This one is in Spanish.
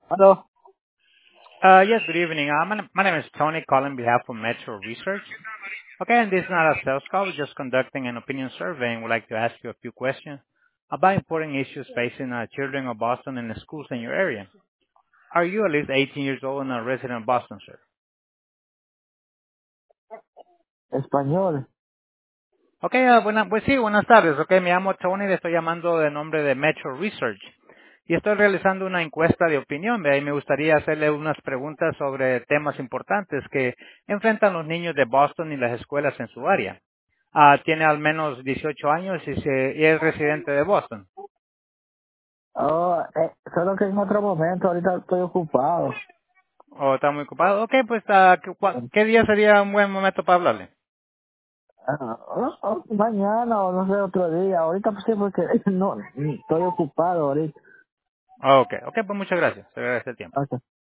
Hello. Yes, good evening. My name is Tony, calling on behalf of Metro Research. Okay, and this is not a sales call. We're just conducting an opinion survey, and we'd like to ask you a few questions about important issues facing children of Boston and the schools in your area. Are you at least 18 years old and a resident of Boston, sir? Español. Okay, pues sí, buenas tardes. Okay, me llamo Tony, le estoy llamando de nombre de Metro Research. Y estoy realizando una encuesta de opinión, ¿ve? Y me gustaría hacerle unas preguntas sobre temas importantes que enfrentan los niños de Boston y las escuelas en su área. Tiene al menos 18 años y es residente de Boston. Oh, solo que en otro momento, ahorita estoy ocupado. ¿O está muy ocupado? Ok, pues, ¿qué día sería un buen momento para hablarle? Mañana o no sé, otro día. Ahorita pues sí, porque no, estoy ocupado ahorita. Ok, pues muchas gracias. Se agradece el tiempo. Ok.